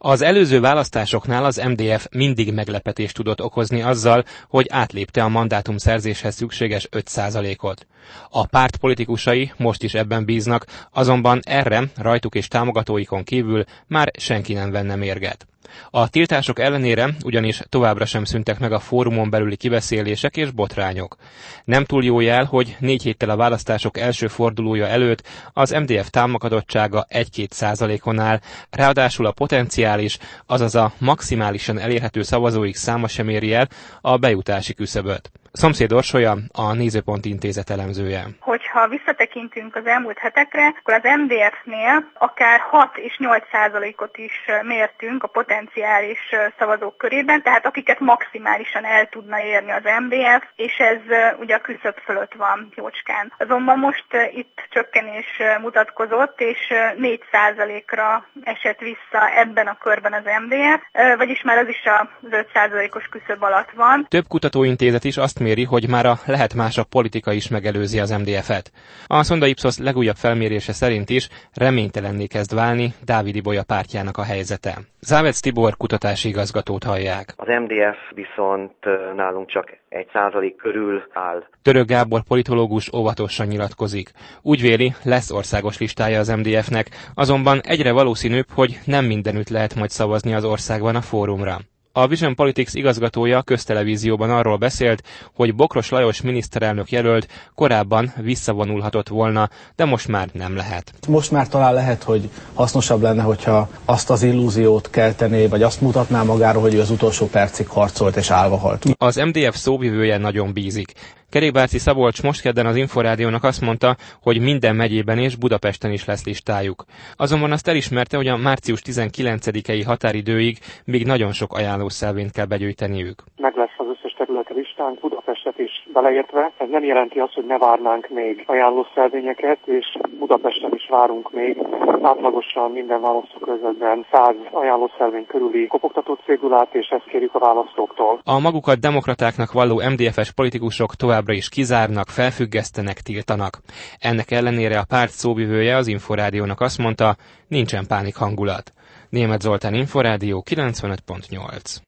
Az előző választásoknál az MDF mindig meglepetést tudott okozni azzal, hogy átlépte a mandátumszerzéshez szükséges 5%-ot. A párt politikusai most is ebben bíznak, azonban erre rajtuk és támogatóikon kívül már senki nem venne mérget. A tiltások ellenére ugyanis továbbra sem szűntek meg a fórumon belüli kibeszélések és botrányok. Nem túl jó jel, hogy 4 héttel a választások első fordulója előtt az MDF támogatottsága 1-2%-on áll, ráadásul a potenciális, azaz a maximálisan elérhető szavazóik száma sem éri el a bejutási küszöböt. Szomszéd Orsolya, a Nézőpont Intézet elemzője. Hogyha visszatekintünk az elmúlt hetekre, akkor az MDF-nél akár 6 és 8%-ot is mértünk a potenciális szavazók körében, tehát akiket maximálisan el tudna érni az MDF, és ez ugye a küszöb fölött van jócskán. Azonban most itt csökkenés mutatkozott, és 4%-ra esett vissza ebben a körben az MDF, vagyis már az is az 5%-os küszöb alatt van. Több kutatóintézet is azt méri, hogy már a lehet másabb politika is megelőzi az MDF-et. A Sonda Ipsos legújabb felmérése szerint is reménytelenné kezd válni Dávid Ibolya pártjának a helyzete. Závec Tibor kutatási igazgatót hallják. Az MDF viszont nálunk csak 1% körül áll. Török Gábor politológus óvatosan nyilatkozik. Úgy véli, lesz országos listája az MDF-nek, azonban egyre valószínűbb, hogy nem mindenütt lehet majd szavazni az országban a fórumra. A Vision Politics igazgatója köztelevízióban arról beszélt, hogy Bokros Lajos miniszterelnök jelölt korábban visszavonulhatott volna, de most már nem lehet. Most már talán lehet, hogy hasznosabb lenne, hogyha azt az illúziót keltené, vagy azt mutatná magáról, hogy ő az utolsó percig harcolt és állva halt. Az MDF szóvivője nagyon bízik. Kerékbárci Szabolcs most kedden az Inforádiónak azt mondta, hogy minden megyében és Budapesten is lesz listájuk. Azonban azt elismerte, hogy a március 19-i határidőig még nagyon sok ajánlószelvényt kell begyűjteniük. Meg lesz az összes területi listánk, Budapestet is beleértve. Ez nem jelenti azt, hogy ne várnánk még ajánlószelvényeket, és Budapesten is várunk még átlagosan minden választókörzetben 100 ajánlószelvény körüli kopogtató cédulát, és ezt kérjük a választóktól. A magukat demokratáknak valló MDF-es politikusok továbbra is kizárnak, felfüggesztenek, tiltanak. Ennek ellenére a párt szóvivője az Inforádiónak azt mondta, nincsen pánik hangulat. Németh Zoltán, Inforádió 95.8.